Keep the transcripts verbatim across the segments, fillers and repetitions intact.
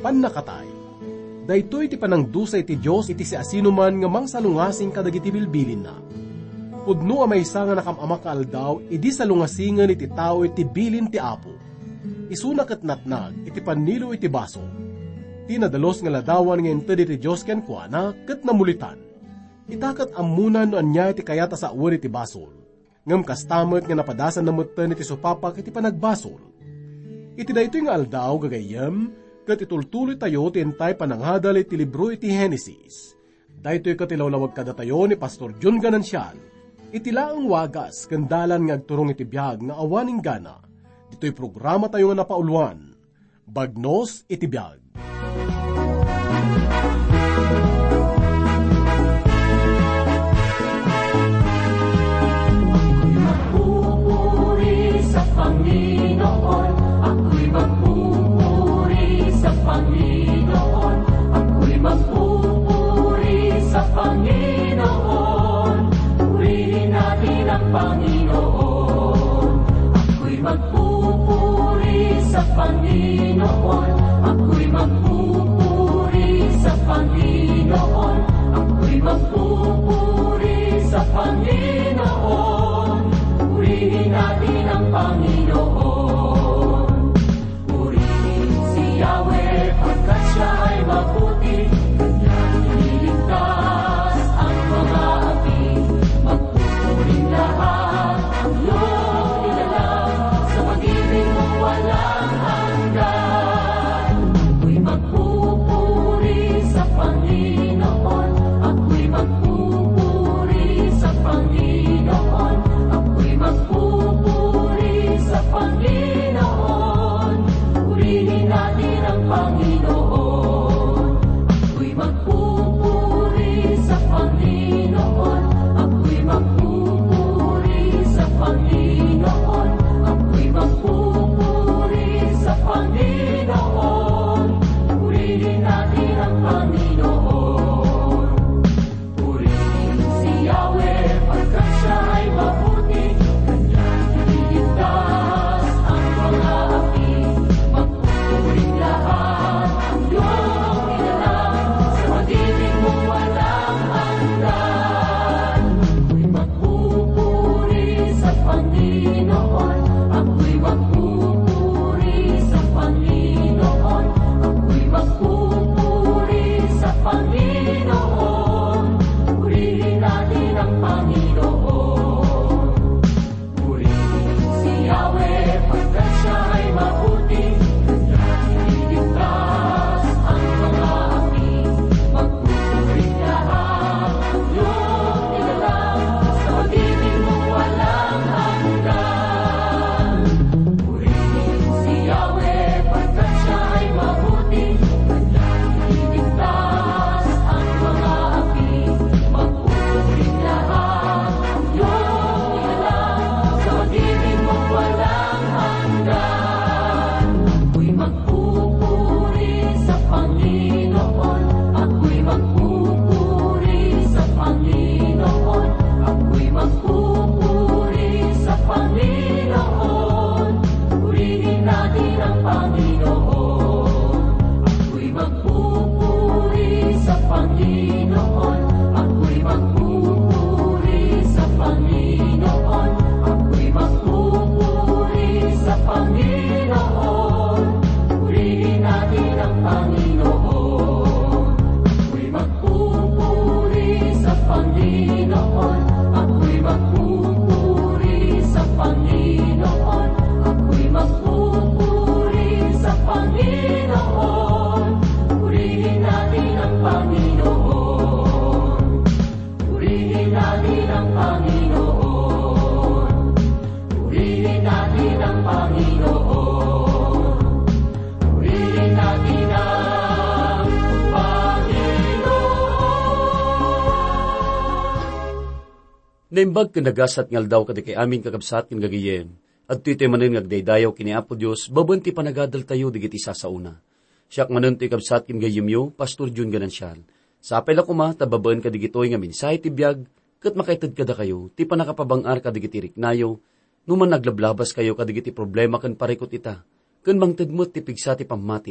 pannakatay. Daytoy ti panangdusay ti Dios iti si asinuman nga mangsalungasing kadagiti bilbilin na. Pudno a maysa nga nakamama kaaldaw, idi salungasingan iti tao iti bilin ti Apo. Isuna ket natnag, iti panilo iti baso. Tinadalos nga ladawan nga intad iti Diyos ken kuana, ket namulitan. Itakat amunan no anya iti kayata sa uwan iti basol. Ngam kastamet nga napadasan na mutten iti supapak iti panagbasol. Iti daytoy nga aldaw gagayem, ket itultuloy tayo ti entay pananghadal iti libro iti Henesis. Daytoy ket ilawlawag kada tayo ni Pastor John Ganancial. Iti laeng wagas kendalan nga agturong iti biag nga awaning gana. Dito'y programa tayo nga napauluan. Bagnos iti biag. Panginoon, ako'y magpupuri sa Panginoon, ako'y magpupuri sa Panginoon, purihin natin ang Panginoon. Ako'y magpupuri sa Panginoon, ako'y magpupuri sa Panginoon, ako'y magpupuri sa Panginoon, purihin natin ang Panginoon. Purihin si Yahweh pagkat siya ay mabuti, kanyang iniligtas ang mga api. Magpupuring lahat ang iyong nilalang, sa pag-ibig mo walang hanggan. Ako'y magpupuri sa Panginoon, ako'y magpupuri sa Panginoon, ako'y magpupuri sa Panginoon, purihin natin ang Panginoon. Ako'y magpupuri sa Panginoon, ako'y magpupuri sa Panginoon, ako'y magpupuri sa Panginoon, purihin natin ang Panginoon. Purihin si Yahweh pagkat siya ay mabuti, kanyang iniligtas ang mga api. Magpupuring lahat ang iyong nilalang, sa pag-ibig mo walang hanggan. Ako'y magpupuri sa Panginoon, ako'y magpupuri sa Panginoon, ako'y magpupuri sa Panginoon, purihin natin ang Panginoon. Purihin si Yahweh pagkat siya ay mabuti, kanyang iniligtas ang mga api. Magpupuring lahat ang iyong nilalang, sa pag-ibig mo walang hanggan. Purihin si Yahweh pagkat siya ay mabuti, kanyang iniligtas ang mga api. Magpupuring lahat ang iyong nilalang, sa pag-ibig mo walang hanggan. Ako'y magpupuri sa Panginoon, ako'y magpupuri sa Panginoon, ako'y magpupuri sa Panginoon, purihin natin ang Panginoon. Ako'y magpupuri sa Panginoon, ako'y magpupuri sa Panginoon, ako'y magpupuri sa Panginoon, purihin natin ang Panginoon. Ako'y magpupuri sa Panginoon, ako'y magpupuri sa Panginoon, ako'y magpupuri sa Panginoon, purihin natin ang Panginoon. Purihin natin ang Panginoon. Purihin natin ang Panginoon. Purihin natin ang Panginoon. Naimbag kanagasat ngal daw kada kay amin kakabsat ken gagayem. At tito'y manen ngagdaydayaw kini Apo Dios, babanti panagadal tayo digiti sasauna. Siyak manen ti kabsat ken gayemyo, Pastor John Ganancial. Sa apel ako ma, tababaan ka digitoy nga mensahe ti biag, kat makaitad kada kayo, ti panakapabangar ka digiti riknayo, numan naglablabas kayo ka digiti problema ken parikot ita, ken mangtedmot ti pigsa ti pamati,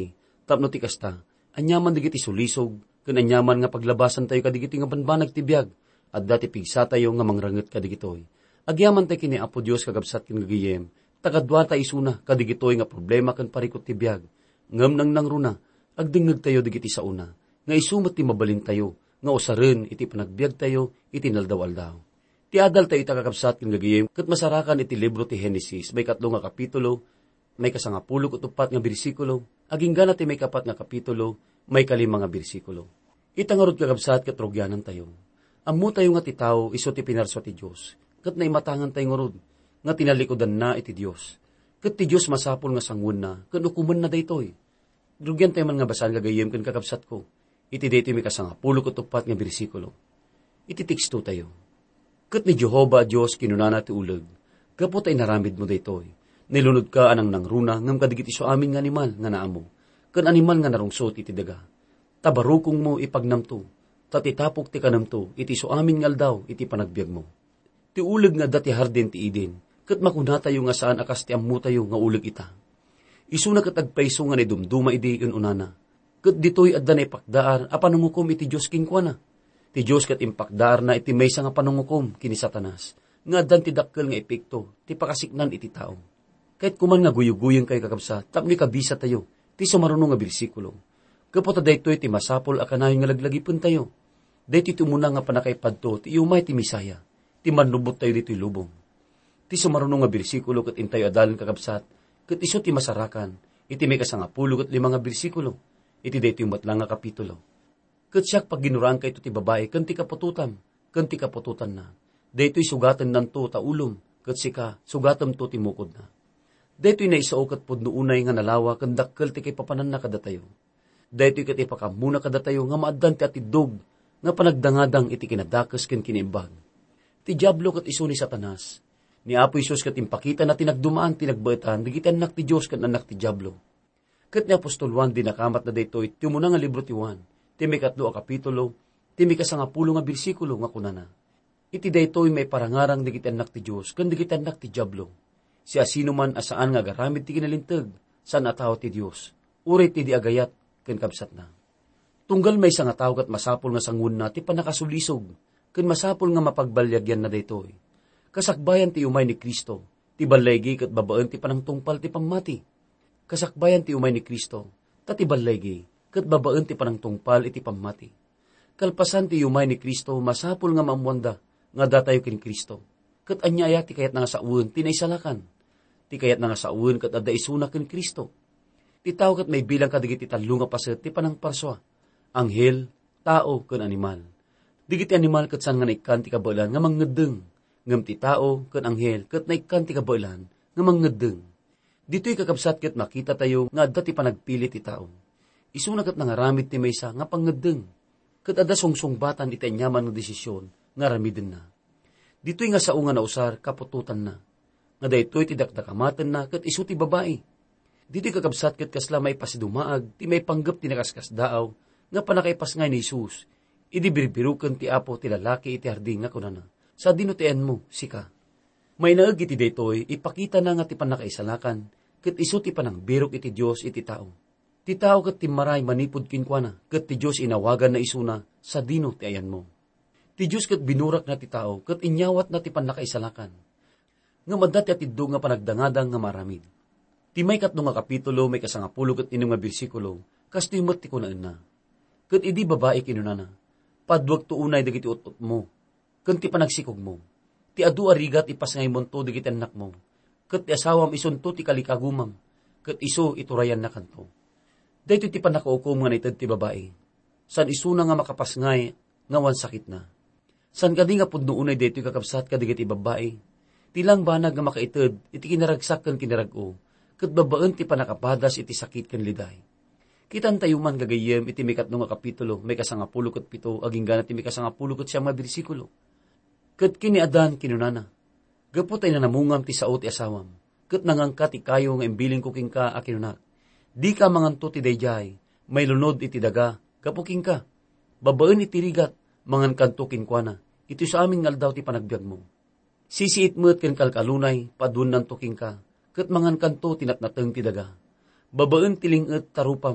Tapno ti kasta, anyaman digiti sulisog, ken anyaman nga paglabasan tayo kadigiti nga banbanag ti biag, at dati pigsa tayo nga mangranget kadigitoy. Agyaman tayo kini Apo Dios kagabsat ken gagayem, tagadwa tayo isuna kadigitoy nga problema ken parikot ti biag. Ngem nang nangruna, agdingeg tayo digiti sauna, nga isumet ti mabalin tayo, nga usaren iti panagbiag tayo, iti naldaw-aldaw. Ti adal tayo itakakabsat ken gagayem, ket masarakan iti libro ti Henesis, may katlo nga kapitulo, may kasangapulo ket upat nga bersikulo, aging gana ti may kapat nga kapitulo, may kalima nga bersikulo. Itangarod kakabsat ket rogyanan tayo. Ammo tayo nga ti tao, iso ti pinarso ti Dios, ket naimatangan tayo ngorod, nga tinalikodan na iti Dios. Ket ti Dios masapol nga sangun na, ken ukumen na daytoy. Rugyan tayo man nga basan gagayem ken kakabsat ko. Iti daytoy may kasangapulo ket upat nga bersikulo. Iti teksto tayo. Ket ni Jehova Dios kinunana ti uleg, gapu tay naramid mo daytoy. Nilunod ka anang nangruna ngem kadigiti so amin nga animal nga naamo. Ken animal nga narungsot iti daga. Tabarukong mo ipagnamto, tatitapok ti kanamto, iti so amin nga aldaw iti panagbiag mo. Ti uleg nga dati harden ti Eden, ket makuna tayo nga saan akas ti ammo tayo nga uleg ita. Isuna ket agpayso nga ni dumduma idi ununana. Ket ditoy adda na ipakdaar a panungukom iti Dios kinkwana. Ti Dios ket impakdaar na iti maysa nga panungukom kini Satanas. Nga addan ti dakkel nga epekto ti pakasiknan iti tao. Kahit kuman nga guyuguyeng kay kakabsa, tapno kabisa tayo, ti sumarunong nga bersikulo. Kapota daytoy ti masapol akanayon nga laglagipon tayo. Daytoy ti umuna nga panakaipadto, ti umay ti misaya, ti manlubot tayo dito'y lubong. Ti sumarunong nga bersikulo ket intayo adalan kakabsat, ket iso ti masarakan, iti may kasangapulo ket lima nga bersikulo, iti daytoy matlang nga kapitulo. Ket siyak pag ginurang kay ito ti babae, ken ti kapututan, ken ti kapututan na. Daytoy sugatan nanto ta ulom, ket sika sugatam to ti mukod na. Daytoy na isao ket pudno unay nga nalawa ken dakkel ti kay papanan na kadatayo. Daytoy ket ipakamuna kadatayo nga maaddan ti atidog nga panagdangadang iti kinadakes ken kiniimbag. Ti diablo ket isu ni Satanas. Ni Apo Hesus ket impakita na tinagdumaan tinagbaetan digiti anak ti Dios ken anak ti diablo. Ket ni Apostol Juan dinakamat na daytoy ti umuna nga libro ti Juan, ti may katlo a kapitulo, ti may kasangapulo nga bersikulo nga kunana. Iti daytoy may parangarang digiti anak ti Dios ken digiti anak ti diablo. Siya sino man asaan nga garamid ti kinalinteg, saan ataw ti Dios, uray ti di agayat, ken kabsat na. Tunggal may nga tao kat masapol nga sangun na ti panakasulisog, ken masapol nga mapagbalyagyan na daytoy. Kasakbayan ti umay ni Kristo, ti balaygi ket babaen ti panangtungpal ti pamati. Kasakbayan ti umay ni Kristo, ta ti balaygi ket babaen ti panangtungpal iti pamati. Kalpasan ti umay ni Kristo, masapol nga maamwanda, nga datayo ken Kristo. Ket anyaya ti kayat nga sauen ti naisalakan. Ti kayat nga sauen ket adda isuna ken Kristo. Ti tao ket may bilang kadigiti tallo nga paset ti panangparswa. Anghel, tao ken animal. Digiti animal ket san nga naikkan ti kabaelan nga mangngeddeng. Ngem ti tao ken anghel ket naikkan ti kabaelan nga mangngeddeng. Ditoy kakabsat ket makita tayo nga adda ti panagpili ti tao. Isuna ket nangaramid ti maysa nga pangngeddeng. Ket adda sungsongbatan iti anyaman nga desisyon nga ramiden na. Dito'y nga sao nga nausar, kapututan na. Nga daytoy ti dakdakamaten na, ket isu ti babae. Dito'y kakabsat ket kasla may pasidumaag, ti may panggap ti nakaskas daaw, nga panakaipas nga ni Jesus. Idi birbiruken ti Apo ti lalaki iti harding nga kunana. Sa dinutian mo, sika. May naeg iti daytoy, ipakita na nga ti panakaisalakan, ket isu ti panangbirok iti Dios iti tao. Ti tao ket ti maray manipod kinkwana, ket ti Dios inawagan na isuna, sa dino ti ayan mo. Ti Diyos ket binurak na ti tao, ket inyawat na ti panakaisalakan. Nga madati at iddo nga panagdangadang nga maramid. Ti may katno nga kapitulo, may kasangapulo ket ino nga bersikulo, kas ti umat ti kunaan na. Ket idi babae kinunana, padwag to unay dagiti utot mo, ken ti panagsikog mo. Ti adu arigat ipasngay monto dagiti anak mo, ket ti asawam isunto ti kalikagumam, ket iso iturayan na kanto. Daytoy ti panakaukom nga naited ti babae. San isuna nga makapasngay nga wan sakit na. San kadi nga pudno unay daytoy kakabsat kadigiti babae. Tilang banag nga makaited iti kinaragsak ken kinarag-o, ket babaen ti panakapadas iti sakit ken liday. Kitan tayo man gagayem iti may katno nga kapitulo, may kasangapulo ket pito, aging gana ti may kasangapulo ket siyam nga bersikulo. Ket kini adan kinunana, gapu tay nanamungam ti sao ti asawam, ket nangangkat ti kayo nga imbiling ko king ka akinunak. Di ka manganto ti dayjay, may lunod iti daga, gapu king ka. Babaen iti rigat, mangan kanto kinkwana, iti sa amin ngaldaw ti panagbiag mo. Sisiit mo't ken kalkalunay, padun ng tuking ka, ket mangan kanto tinatnateng ti daga. Babaen tilinget tarupam,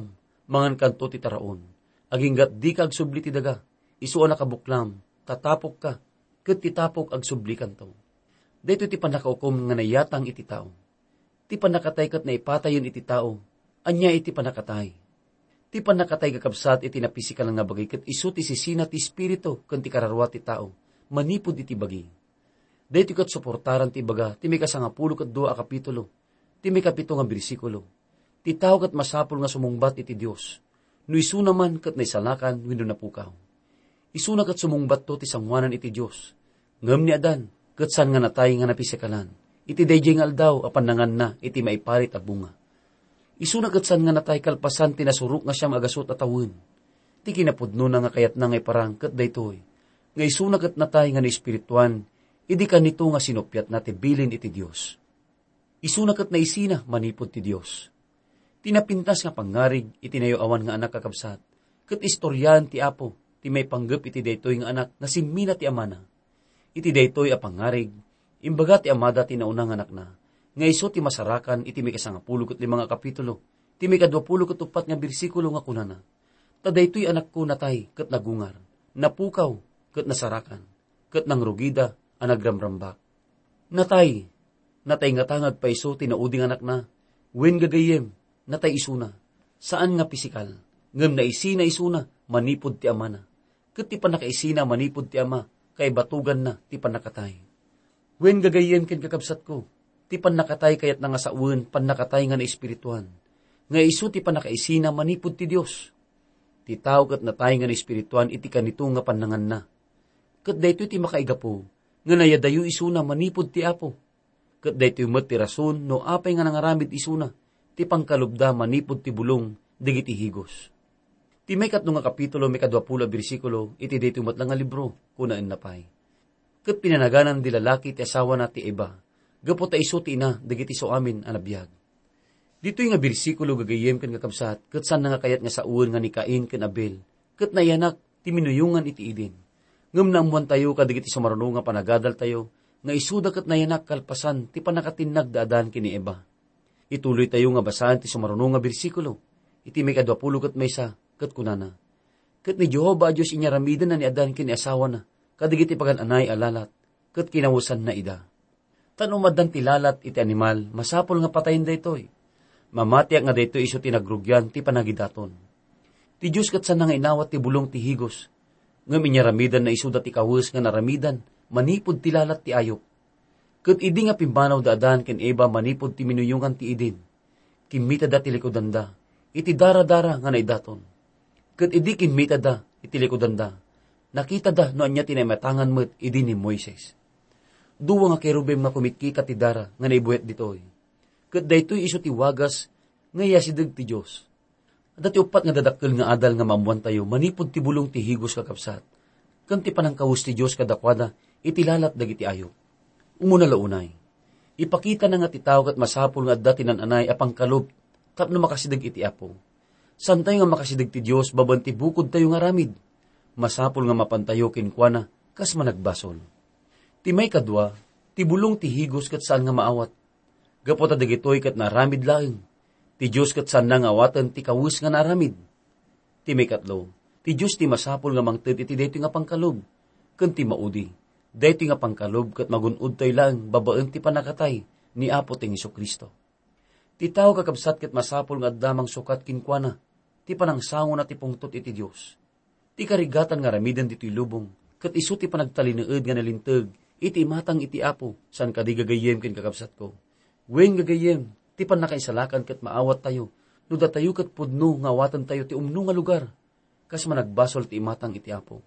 mangan kanto ti taraon, aginggat di ka agsubli ti daga, isuan nakabuklam, tatapok ka, ket ti tapok agsubli kanto. Dito ti panakaukom nga nayatang iti tao. Ti panakatay ket naipatayon iti tao, anya iti panakatay. Ti panakatay kakabsat iti napisikal nga bagay ket isu ti sisina ti espiritu ken ti kararwa ti tao, manipod iti bagi. Dito ket suportaran ti baga, ti may kasangapulo ket dua a kapitulo, ti may kapito nga bersikulo. Ti tao ket masapul nga sumungbat iti Dios. No isu naman ket naisalakan wenno napukaw. Isu na ket sumungbat to ti sangwanan iti Dios. Ngem ni Adan ket san nga natay nga napisikalan. Iti dayjay nga aldaw apan nangan na iti maiparit a bunga. Isu na ket san nga natay kalpasan ti nasurok nga siyam agasot a tawen. Ti kinapudno na nga kayat na nga parang ket daytoy. Nga isu na ket natay nga naespirituan, idi kanito nga sinupyat na ti bilin iti Dios. Isu na ket naisina manipod ti Dios. Tinapintas nga pangarig iti nayoawan nga anak kakabsat, ket istoryan ti Apo, ti may panggep iti daytoy nga anak na simmina ti amana. Iti daytoy a pangarig, imbaga ti amada ti naunang anak na, nga iso ti masarakan iti may kasangapulo ket limang kapitulo, ti may kadwapulo ket upat nga bersikulo nga kunana. Ta daytoy anak ko natay ket nagungar, napukaw ket nasarakan, ket nangrugida a nagramrambak. Natay, natay nga tangag pa iso ti nauding anak na, wen gagayem, natay isuna, saan nga pisikal, ngem na isina isuna, manipod ti ama na. Ket ti panakaisina manipod ti ama, kay batugan na ti panakatay. Wen gagayem ken kakabsat ko, ti panakatay kayat na nga sauen, panakatay nga na espirituan. Nga isu ti panakaisina manipod ti Dios. Ti tao ket natay nga na espirituan iti kanito nga panangan na. Ket daytoy ti makaigapo, nga nayadayo isuna manipod ti Apo. Ket daytoy met ti rason no apay nga nangaramid isuna, ti pangkalubda manipod ti bulong, digiti higos. Ti may katno nga kapitulo, may kadwapulo bersikulo, iti daytoy met lang nga libro, kunaan napay. Ket pinanaganan di lalaki ti asawa na ti Eva, gapo ta isu ti ina, digiti so amin anabiyag. Dito'y nga bersikulo gagayem ken kakabsat, ket san nga kayat nga sauen nga ni Cain ken Abel, ket nayanak ti minuyungan iti Eden. Ngem naamuan tayo kadigiti sumarno nga panagadal tayo, nga isuda ket nayanak kalpasan ti panakatinag daadan ken ni Eva. Ituloy tayo nga basahan ti sumarno nga bersikulo, iti may kadwapulo ket maysa, ket kunana. Ket ni Jehova Dios inyaramidan na ni Adan ken ni asawa na, kadigiti pagan-anay alalat, ket kinawusan na ida. Tanumadan ti lalat iti animal, masapol nga patayin daytoy. Mamatiak nga daytoy iso tinagrugyan ti panagidaton. Ti Dios ket san nga inawat ti bulong ti higos, ngem inyaramidan na isuda ti kawes nga naramidan, manipod ti lalat ti ayok. Ket idi nga pimbanaw daadan ken Eva manipod ti minuyungan ti Eden. Kimmita da ti likodan da, iti dara-dara nga naidaton. Ket idi kimmita da, iti likodan da, nakita da no anya tinaymatangan met idi ni Moises. Duwa nga kerubim nga kumikika ti dara nga naibuet ditoy. Ket daytoy isu ti wagas nga yasideg ti Dios. Dati upat nga dadakkel nga adal nga maamuan tayo, manipod ti bulong ti higos kakabsat. Ken ti panangkawus ti Dios kadakwada, iti lalat dagiti ayo. Umuna launay, ipakita na nga ti tao ket masapul nga adda tinananay apang kalob, tapno makasideg iti Apo. Santay nga makasideg ti Dios, baban ti bukod tayo nga ramid. Masapul nga mapantayo kinkwana, kas managbasol. Ti may kadwa, ti bulong ti higos ket saan nga maawat. Gapota dagitoy ket naramid laeng. Ti Dios ket saan nga awatan ti kawus nga naramid. Ti may katlo, ti Dios ti masapul nga mangted iti daytoy nga pangkalob. Ken ti maudi, daytoy nga pangkalob ket magunod tayo lang babaen ti panakatay ni Apo ting Hesukristo. Ti tao kakabsat ket masapul nga addamang sukat kinkwana, ti panangsango na ti pungtot iti Dios. Ti karigatan nga ramiden ditoy lubong, ket isu ti panagtalineed nga nalinteg, iti matang iti Apo, san kadi gagayem ken kakabsat ko. Wen gagayem, ti panakaisalakan ket maawat tayo, no datayo ket pudno nga awatan tayo ti umno nga lugar, kas managbasol ti imatang iti Apo.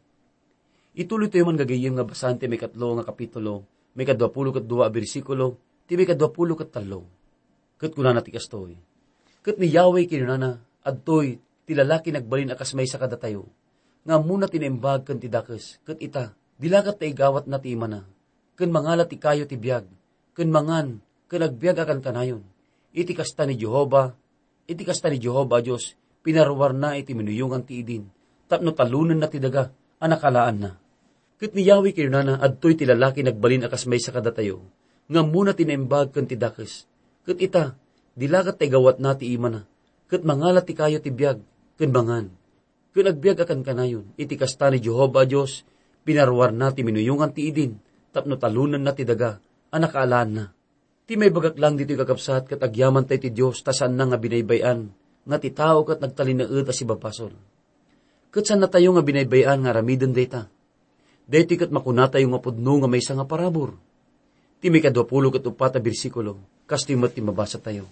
Ituloy tayo man gagayem nga basahan ti may katlo nga kapitulo, may kadwapulo ket dua bersikulo, ti may kadwapulo ket talo. Ket kunana ti kastoy, ket ni Yahweh kinunana, adtoy ti lalaki nagbalin akas may sa kada tayo, nga muna tinaimbag ken ti dakes, ket ita, dilakat ta igawat na ti imana, ken mangalat ti kayo ti biag, ken mangan, ken agbiag akan kanayon. Iti kasta ni Jehova, iti kasta ni Jehova Dios, pinarwar na iti minuyungan ti Eden, tapno talunan na ti daga, anakalaan na. Ket ni Yahweh kinunana, adtoy ti lalaki nagbalin akas may sa kada tayo, nga muna tinaimbag ken ti dakes, ket ita, dilakat ta igawat na ti imana, ket mangalat ti kayo ti biag, Kunbangan, kun agbiag akan kanayon, iti kasta ni Jehova Diyos, pinarwar na ti minuyungan ti idin, tapno talunan na ti daga, anak alaan na. Ti may bagak lang dito kakapsat, kat agyaman tayo ti Diyos, tasan na nga binaybayan, nga ti tao kat nagtalinaet as ibabasol. Kat saan na tayo nga binaybayan nga ramiden data? Dito kat makuna tayo nga pudno nga may nga parabor. Ti may kadwapulo kat upat a bersikulo, kas ti mat ti mabasa tayo.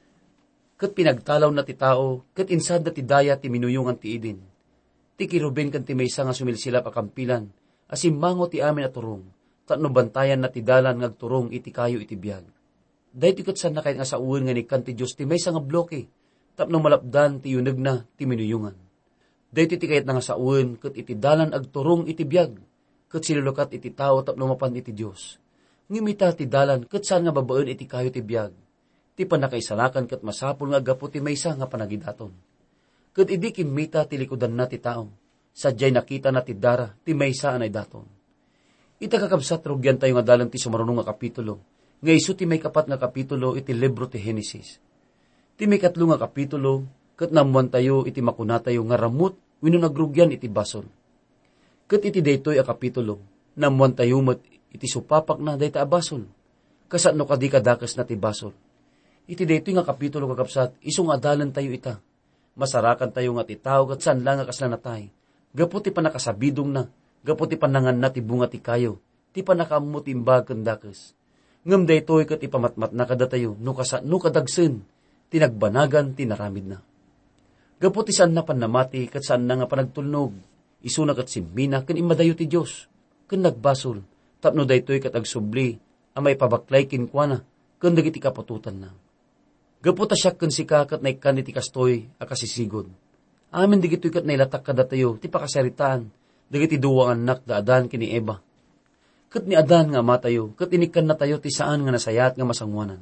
Kat pinagtalaw na ti tao, kat insad na ti daya ti minuyungan ti idin. Ti kiruben kan ti may nga sumilsilap akampilan, asimmango ti amin at turong, tatno bantayan na ti dalan ngagturong iti kayo iti biyag. Dahito kat saan na kahit nga sa uwan nga ni kan ti Diyos ti may nga bloke, tapno malapdan ti yunag na ti minuyungan. Dahito ti kahit nga sa uwan, kat iti dalan agturong iti biyag, kat silulukat iti tao tapno mapan iti Diyos. Ngimita ti dalan, kat saan nga babaan iti kayo ti biyag, ti panakaisalakan kat masapul nga agapo ti maysa nga panagidaton. Kat idi kimita ti likudan na ti tao, sadyay nakita na ti dara, ti maysa anay daton. Ita kakabsat rugyan tayo nga dalan ti sumarunong nga kapitulo, nga isu ti may kapat nga kapitulo iti libro ti Genesis. Ti may katlo nga kapitulo, kat namuan tayo iti makuna tayo nga ramut, wino nagrugyan iti basol. Kat iti daytoy a kapitulo, namuan tayo mat iti supapak na dayta a basol, kasano kadi kadakas na ti basol. Iti daytoy nga kapitulo kakabsat, isong adalan tayo ita. Masarakan tayo nga ti tao kat saan lang nga kaslanatay. Gapo ti panakasabidong na, gapo ti panangan na ti bunga ti kayo, ti panakamu ti imbag kandakas. Ngam daytoy kat ipamatmat na kada tayo, no, kasa, no kadagsen, tinagbanagan, tinaramid na. Gapo ti saan na panamati, kat saan na nga panagtulnog, isuna kat simbina, kan imadayo ti Diyos, kan nagbasol, tapno daytoy kat agsubli, amay pabaklay kinkwana, kan dagiti kapatutan na. Gapo ta siya kan sika kat naikan iti kastoy, akasisigod. Amin digitoy kat nailatak kada tayo, ti pakasaritaan, dagiti duwang anak da Adan kini Eva. Kat ni Adan nga matayo, kat inikan na tayo ti saan nga nasayat nga masangwanan.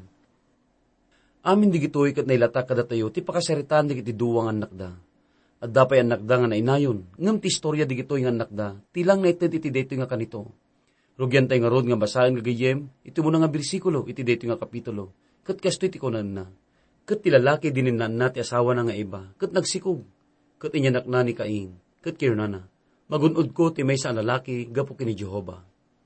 Amin digitoy kat nailatak kada tayo, ti pakasaritaan digiti duwang anak da. At dapay anak da nga nainayon, ngam ti istorya digitoy nga anak da, tilang na ited iti daytoy nga kanito. Rugyan tayo nga rod nga basahin nga gayem, iti mo nga bersikulo, iti daytoy nga kapitulo, kat kastoy ti kunan na. Kat ti lalaki dininan na ti asawa na nga iba, kat nagsikog, kat inyanak na ni Cain, kat kirunana, magunod ko ti may sa lalaki, gapo kini Jehova.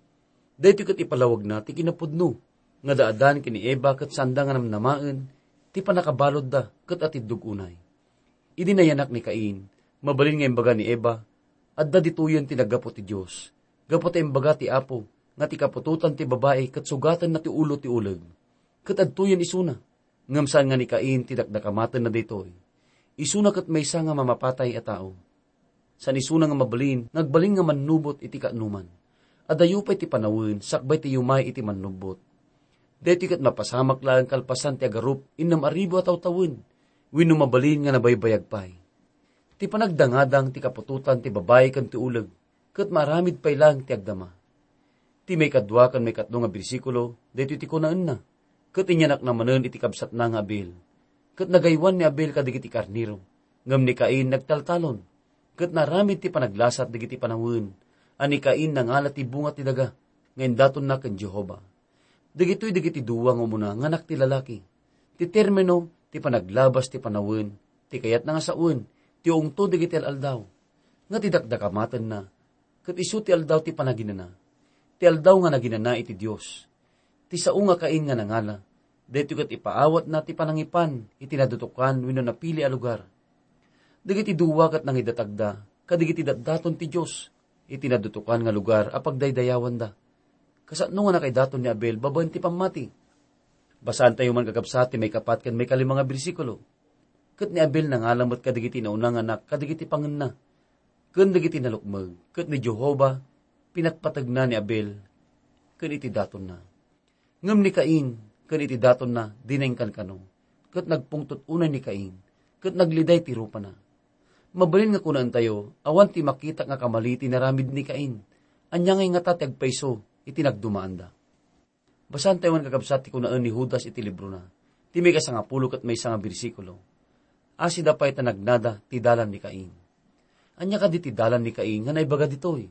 Dahito kat ipalawag na, ti kinapudno, nga daadan kini Eva, kat sanda nga namnamaan, ti panakabalod da, kat atidug unay. Idi na yanak ni Cain, mabalin nga imbaga ni Eva, at da dituyan ti naggapo ti Diyos, gapo ti imbaga ti Apo, nga ti kapututan ti babae, kat sugatan na ti ulo ti uleg, kat adtuyan isuna, ngam saan nga ni Cain ti dakdakamatan na ditoy, isuna kat may nga mamapatay a tao. San isuna nga mabalin, nagbalin nga manubot iti kaanuman. Adayo pa iti panawin, sakbay ti yumay iti manubot. Dito kat mapasamak lang kalpasan ti agarup, inam aribo at tawtawin, wino mabalin nga nabaybayag pay. Ti panagdangadang ti kapututan ti babae kan ti ulag, kat maramid pay lang ti agdama. Ti may kadwa kan may katlo nga bersikulo, dito iti kunaan na, kat inyanak namanen iti kabsat na nga Abel. Kat nagaywan ni Abel kadigiti karniro, ngam ni Cain nagtaltalon, kat naramid ti panaglasat digiti panawin, ani Cain nangalat ti bunga ti daga, ngayon daton na kan Jehova. Digito'y digiti duwang umuna, nganak ti lalaki. Ti termino, ti panaglabas ti panawin, ti kayat na nga saun, ti ungto digiti aldaw. Nga ti dakdakamatan na, kat isu ti aldaw ti panaginana. Ti aldaw nga naginana iti Diyos. Ti sao nga Cain nga nangala, dito kat ipaawat na ti panangipan, itinadutukan, wino napili a lugar. Digiti duwa kat nangidatagda, kadigiti datdaton ti Diyos, itinadutukan nga lugar, apag daydayawan da. Kasano nga na kay daton ni Abel, babaen ti pamati. Basaan tayo man kakabsati, may kapat kan may kalimanga bersikulo. Kat ni Abel nangalamot kadigiti na unang anak, kadigiti pangan na. Kan digiti nalukmag, kat ni Jehova, pinatpatag na ni Abel, kan iti daton na. Ngam ni Cain, kan iti daton na, dinengkan kano. Kat nagpungtot unay ni Cain, kat nagliday ti rupa na. Mabalin nga kunaan tayo, awan ti makita nga kamaliti na ramid ni Cain. Anya ngay nga tatag paiso, iti nagdumaanda. Basan tayo man kakabsat ti kunaan ni Judas iti libro na. Ti may kasangapulo kat may sanga bersikulo. Asi da pa ita nagnada ti dalan ni Cain. Anya ka di ti dalan ni Cain nga naibaga ditoy.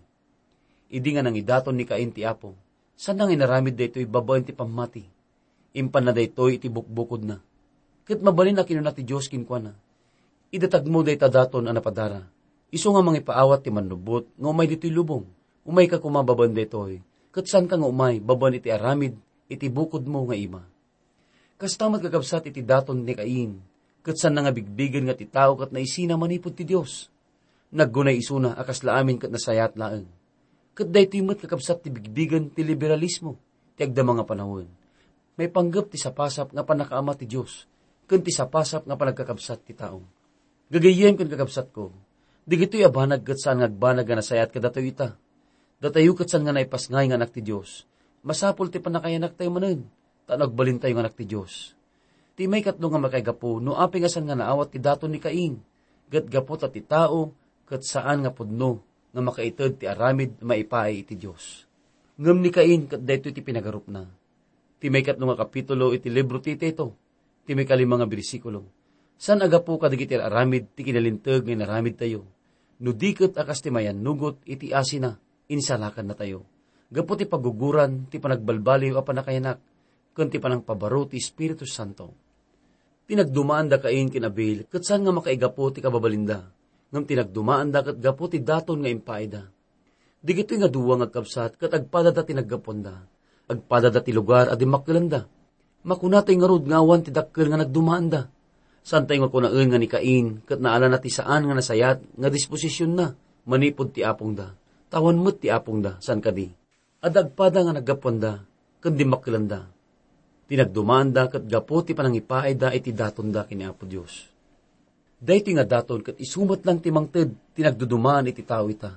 Idi nga nang idaton ni Cain ti Apo. San nang inaramid daytoy babaen ti pamati. Impan na daytoy iti bukbukod na. Ket mabalin na kinuna ti Diyos kinkwana. Idatag mo day tadaton ang napadara. Iso nga mga ipaawat ti manubot, nga umay dito'y lubong. Umay ka kumababan dito'y. Katsan ka nga umay, baban iti aramid, iti bukod mo nga ima. Kastamat kakabsat iti daton ni Cain. Katsan na nga bigbigan nga ti tao kat naisina manipod ti Diyos. Naggunay isuna akas laamin kat nasayat laeng. Kat day timat kakabsat ti bigbigan ti liberalismo, ti agda mga panahon. May panggap ti sapasap nga panakaama ti Diyos, kun ti sapasap nga panagkakabsat ti tao. Gagayem kun kakabsat ko, di gito'y abanag kat saan ngagbanag nga nasayat ka datayo ita. Datayo kat saan nga naipasngay nga anak ti Diyos. Masapul ti panakayanak tayo manen, tanagbalin tayo nga anak ti Diyos. Ti may katlo nga makaigapo, no aping asan nga naawat ti daton ni Cain. Gat gapot at ti tao, kat saan nga pudno, nga makaited ti aramid maipaay iti Diyos. Ngam ni Cain, kat dayto iti pinagarup na. Ti may katlo nga kapitulo iti libro ti ito, ti may kalimang nga bersikulo. San agapo kadigiti aramid ti kinalintag nga naramid tayo. No diket akas ti mayan nugot iti asina, insalakan na tayo. Gapo ti paguguran, ti panagbalbaliw a panakayanak, kun ti panang pabaro ti Espiritu Santo. Tinagdumaan da Cain kin Abel, ket saan nga makaigapo ti kababalinda. Ngam tinagdumaan da ket gapo ti daton nga impaida. Digito'y nga duwa nga kapsat, ket agpadada tinaggaponda. Agpadada ti lugar adi makilanda. Makunatay nga rod nga awan ti dakkel nga nagdumaan da. Santay nga kunaen nga ni Cain, ket naala na ti saan nga nasayat, nga disposisyon na, manipod ti apong da. Tawan mo't ti apong da, san kadi. Adagpada nga naggaponda, ket di makilanda. Tinagdumaan da, ket gapo ti panangipaay da, iti daton da kini Apo Diyos. Dahiti nga daton, ket isumat lang ti mangted, tinagdudumaan iti tao ita.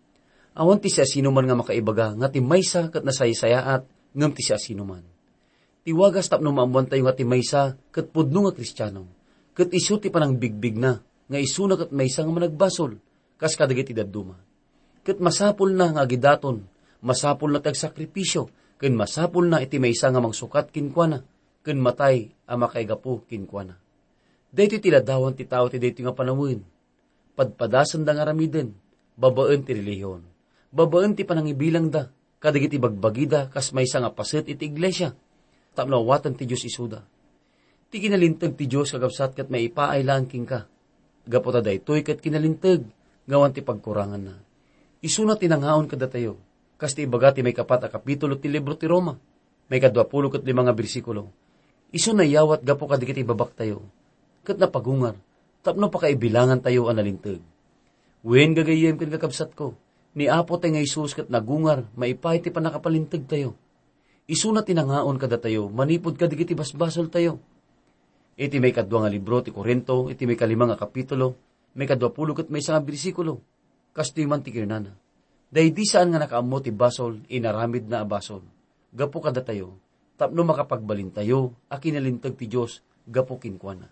Awan ti siya sinuman nga makaibaga, nga ti maysa, ket nasaysayaat, ngam ti siya sinuman. Tiwagas tapno maamuan tayo nga ti maysa, ket pudno nga Kristiyano. Ket isu ti panang bigbig na, nga isu na ket maysa nga managbasol, kas kadagiti dadduma. Ket masapul na nga agidaton, masapul na tagsakripisyo, ken masapul na iti maysa nga mangsukat kinkwana, ken matay a makaigapo kinkwana. Daytoy tiladawan ti tao ti daytoy nga panawin. Padpadasan da nga ramiden, babaen ti relihiyon. Babaen ti panangibilang da, kadagiti bagbagida, kas maysa nga paset iti iglesia. Tapno awatan ti Diyos isuda. Ti kinalintag ti Diyos kagabsat kat may ipaay langking ka. Gapota daytoy kat kinalintag, gawan ti pagkurangan na. Isuna tinanghaon kada tayo. Kas ti ibaga ti may kapat a kapitulo ti libro ti Roma. May kadwapulo kat lima nga bersikulo. Isuna yawat gapo kadigit ibabak tayo. Kat napagungar, tapno pakaibilangan tayo ang nalintag. Wen gagayem kin kakabsat ko, ni Apo tayo nga Isus kat nagungar, maipay ti panakapalintag tayo. Isuna tinanghaon kada tayo, manipod kadigit ibasbasol tayo. Iti may kadwa nga libro ti Korinto, iti may kalima nga kapitulo, may kadwapulo kat may isang bersikulo. Kastoy man ti kirnana. Day di saan nga nakaammo ti basol, inaramid na abasol. Gapo kada tayo, tapno makapagbalin tayo, a kinalintag ti Diyos, gapo kinkwana.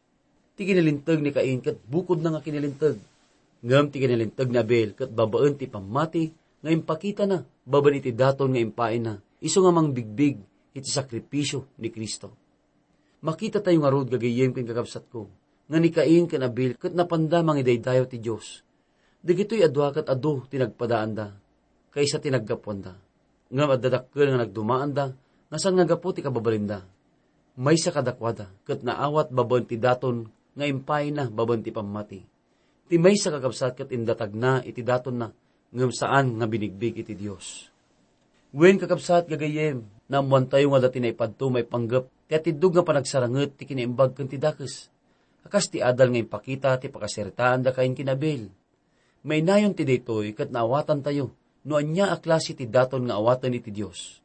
Ti kinalintag ni Cain, kat bukod na nga kinalintag. Ngam ti kinalintag ni Abel, kat babaen ti pamati, nga impakita na, baban iti daton nga impain na, iso nga mang bigbig, iti sakripisyo ni Kristo. Makita tayo nga rod gagayem kin kakabsat ko, nga ni Cain ken Abel, kat napandamang idaydayo ti Diyos. Digito'y adwa kat ado tinagpadaan da, kaysa tinaggapuan da. Ngam adadakkel nga nagdumaan da, nga saan nga gapo ti kababalinda. May sa kadakwada, kat naawat baban ti daton, nga impay na baban ti pamati. Ti may sa kakabsat kat indatag na, iti daton na, ngam saan nga binigbig iti Diyos. Wen kakabsat gagayem, namuan tayo nga dati na ipadto may panggap, ti atidug nga panagsaranget ti kinaimbag kan ti dakes. Akas ti adal nga impakita ti pakaseritaan da kain kinabel. May nayon ti daytoy kat naawatan tayo, no anya a klase ti daton nga awatan iti Dios.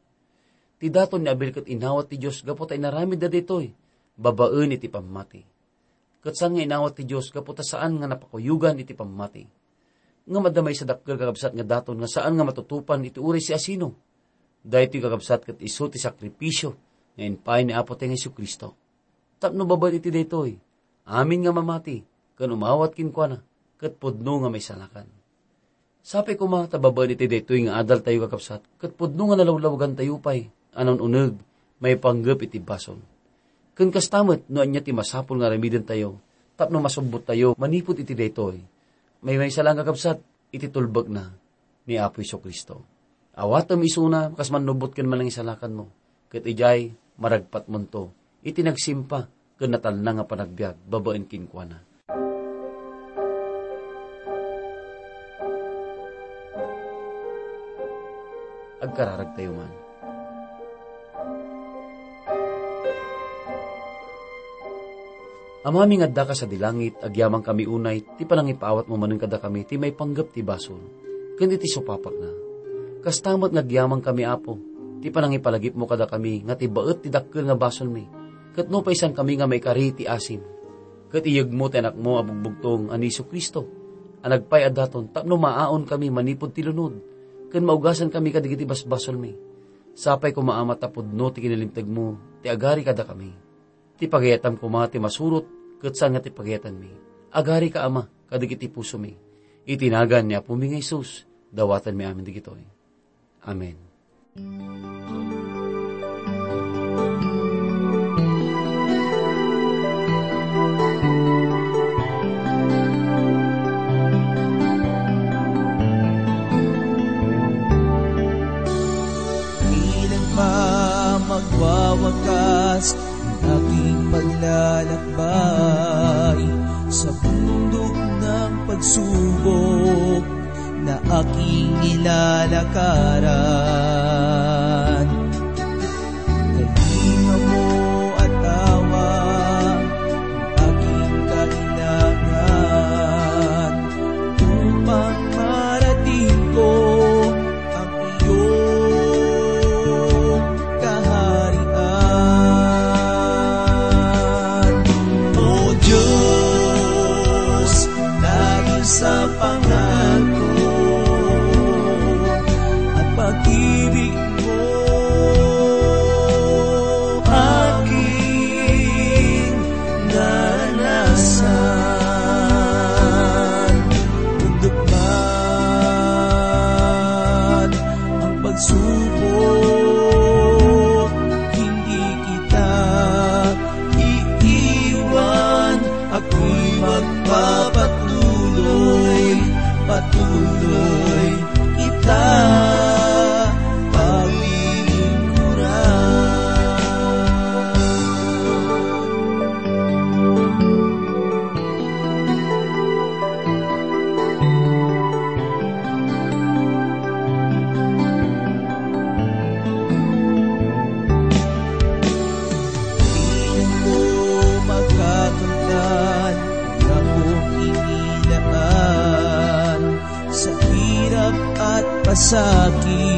Ti daton ni Abel kat inawat ti Dios gapo ta inaramid da daytoy, babaen iti pamati. Kat saan nga inawat ti Dios gapo ta saan nga napakuyugan iti pamati. Nga madamay sa dakkel kakabsat nga daton nga saan nga matutupan iti uri si asino. Daytoy kakabsat kat isu ti sakripisyo nga inpay ni Apo tayong Jesucristo. Tapno babad iti daytoy, amin nga mamati, kan umawat kinkwana, kat pudno nga may salakan. Sapi ko mga tababad iti daytoy nga adal tayo kakabsat, kat pudno nga nalawlawagan tayo pay, anon uneg, may panggap iti bason. Kan kastamet, no anya ti masapul nga remiden tayo, tapno masumbot tayo, manipot iti daytoy, may may salang kakabsat, iti tulbag na, ni Apo Jesucristo. Awatam isuna, kas manubot ken man ang isalakan mo, kat ijay, maragpat mo to, iti nagsimpa, ken natal na nga panagbiag, babaen kinkwana. agkararag tayo man. Amaming adda ka sa dilangit, agyamang kami unay, ti palang ipaawat mo manen kada kami, ti may panggap ti basol. Kundi ti supapak na. Kastamot ngagyamang kami apo, ti palang ipalagip mo kada kami, nga ti baet ti dakkel nga basol mi. Kat no paisan kami nga may kari ti asim. Kat iyag mo tenak mo abugbugtong aniso Kristo. Anagpay adaton, tapno maaon kami manipod ti lunod. Ken maugasan kami kadigiti basbasol mi. Sapay ko maamat tapod no ti kinilimtag mo, ti agari kada kami. Ti pagayatam ko mga ti masurot, kat saan nga ti pagayatan mi. Agari ka ama, kadigiti puso mi. Itinagan niya po mi nga Isus, dawatan mi amin digitoy. Amen. Ilan pa magwawakas aking paglalakbay sa bundok ng pagsubok na aking nilalakaran. Kalinga mo at tawa ang aking kailangan upang marating ko ang iyong kaharian. O Diyos, lagi sa pangako at pag-ibig mo aking naranasan. Bundok man ang pagsubok, hindi kita iiwan. Ako'y magpapatuloy, patuloy kita Piling mo magkakamtan ang akong inilaan sa hirap at pasakit.